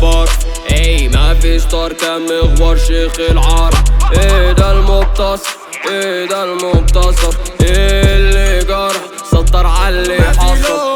جبار. اي مفيش طار كان مغوار شيخ العرب. ايه ده المبتصر، ايه ده المبتصر، ايه اللي جرى سطر عاللي حصل.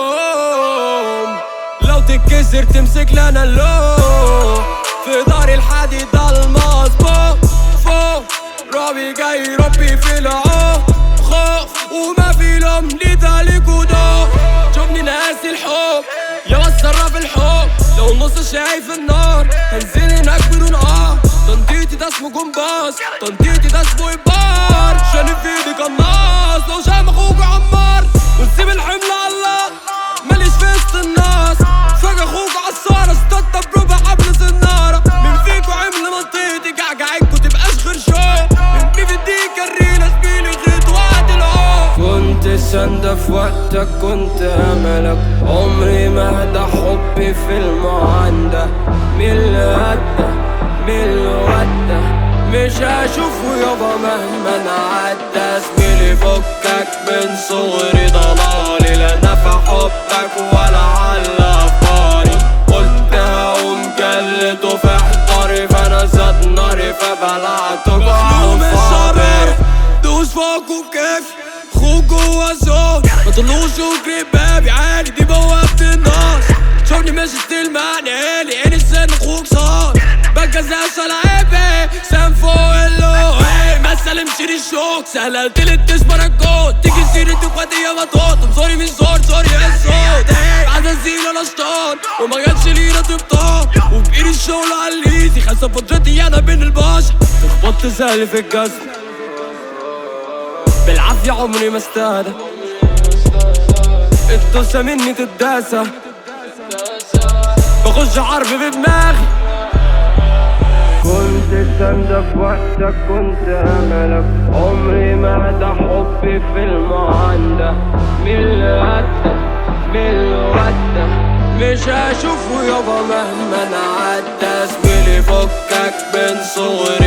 لو تتكسر تمسك لنا اللوم في دار الحديد الماس فوق ربي جاي ربي في العوق خوف وما في لوم لذلك وضوء. شوفني ناسي الحب يلا اتصرف الحب لو النص شايف النار هنزل هناك بدون تنطيطي ده اسمه جمباز تنطيطي ده اسمه إبار. شاني في ايدي قناص لو شام اخوك عمار ونسيب الحمل على الله ماليش في وسط الناس. فجأة اخوك عالصارة استطب بربع حبل سنارة. من فيكو عمل منطقتي جعجعينكو تبقاش غير شو من في دي كرينا زميلي غيط وقت العوق. كنت سندة في وقتك كنت املك عمري ما هدى حبي في المعاندة. مين اللي هدى مين اللي ودى مش هشوفه يابا مهما انا عدى. زميلي فكك من صغري ضلالي لا نفع حبك ولا على افكاري. قلت هقوم جلده في حضاري فانا زاد ناري فبلعته مخلوق من الشر دوس فوق وكيف خوك جوا زون مطلوش وجري بابي عالي دي بوابة النار. شوفني ماشي ستيل معني عيني السن اخوك صار بجزاش العيبي سام فوق اللو. ما سلمش لي الشوك سهلة تلت تسمر الجود تيجي سيرة اخواتي يا بطوط سوري مش سوري يا الصوت. عايز ازيل انا شطان وما جاتش لينا تبطان وبإيدي الشغل عالليزي خلصة فترتي انا بين البشر. خبطت سهل في الجسم بالعافية عمري ما استهدى الدوسة مني تداسة بخش حرب بدماغي. كنت سندة في وقتك كنت املك عمري ما هدى حبي في المعاندة. مين اللي هدى مين اللي ودى مش هشوفه يابا مهما انا عدى. زميلي فكك من صغري